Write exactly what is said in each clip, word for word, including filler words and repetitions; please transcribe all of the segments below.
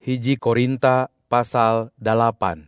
Hiji Korinta pasal dalapan.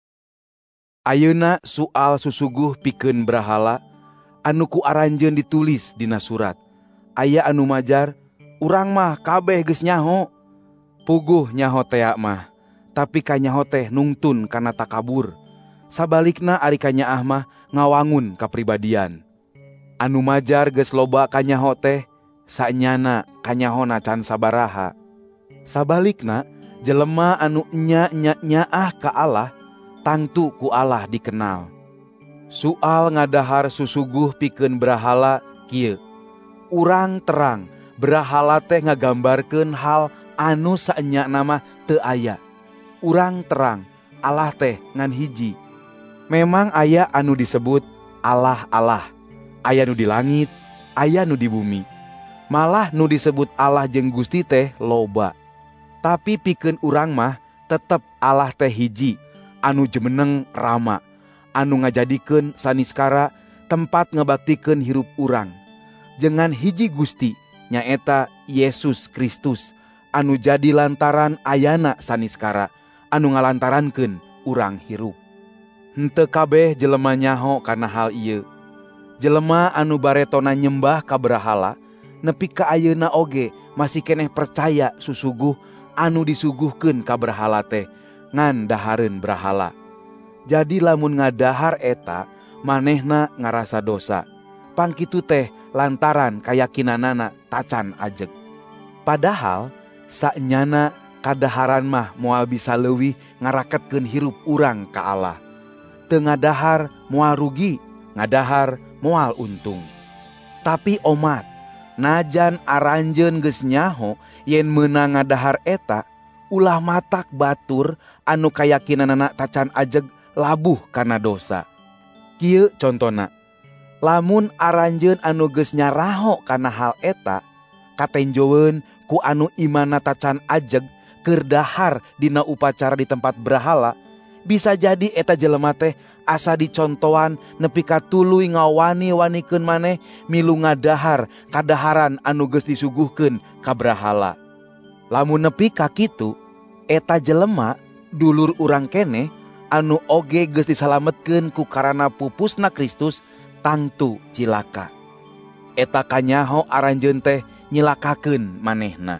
Ayeuna soal susuguh pikeun brahala anu ku aranjeun ditulis dina surat. Aya anu majar, urang mah kabeh geus nyaho. Puguh nyaho tea mah, tapi kanyaho teh nungtun kana takabur. Sabalikna ari kanyaah mah ngawangun kapribadian. Anu majar geus loba kanyaho teh, saenyana kanyahona can sabaraha. Sabalikna jelema anu nya-nya-nyaah ka Allah, tangtu ku Allah dikenal. Soal ngadahar susuguh pikeun brahala kieu. Urang terang, brahala teh ngagambarkeun hal anu saenyana mah teu aya. Urang terang, Allah teh ngan hiji. Memang aya anu disebut Allah-Allah. Aya nu di langit, aya nu di bumi. Malah nu disebut Allah jeung Gusti teh loba. Tapi pikeun urang mah tetep Allah teh hiji, anu jumeneng Rama, anu ngajadikeun saniskara tempat ngabaktikeun hirup urang. Jengan hiji Gusti, nyaeta Yesus Kristus, anu jadi lantaran ayana saniskara, anu ngalantarankeun urang hirup. Henteu kabeh jelema nyaho kana hal ieu. Jelema anu baretona nyembah ka brahala, nepi ka ayeuna oge masih keneh percaya susuguh anu disuguhkeun ka brahala teh ngan dahareun brahala. Jadi lamun ngadahar eta, manehna ngarasa dosa. Pangkitu teh lantaran kayakinanana tacan ajeg. Padahal saenyana kadaharan mah moal bisa leuwih ngaraketkeun hirup urang ka Allah. Teu ngadahar moal rugi, ngadahar moal untung. Tapi omat, najan aranjeun geus nyaho yen meunang ngadahar eta, ulah matak batur anu kayakinanana tacan ajeg labuh kana dosa. Kieu contona, lamun aranjeun anu geus nyaraho kana hal eta, katenjoeun ku anu imanna tacan ajeg keur dahar dina upacara di tempat brahala, bisa jadi eta jelema teh asa dicontoan nepi ka tuluy ngawani-wanikeun maneh milu ngadahar kadaharan anu geus disuguhkeun ka brahala. Lamun nepi ka kitu, eta jelema dulur urang keneh anu oge geus disalametkeun ku karana pupusna Kristus tangtu cilaka. Eta kanyaho aranjeun teh nyilakakeun manehna.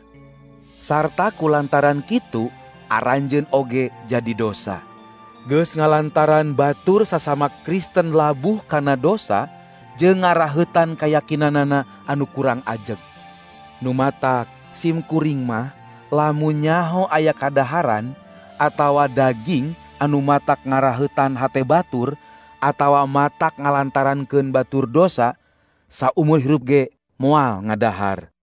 Sarta kulantaran kitu aranjeun oge jadi dosa. Geus ngalantaran batur sasama Kristen labuh kana dosa jeung ngaraheutan kayakinanana anu kurang ajeg. Nu matak sim kuring mah lamun nyaho aya kadaharan atawa daging anu matak ngaraheutan hate batur atawa matak ngalantarankeun batur dosa, saumur hirup ge moal ngadahar.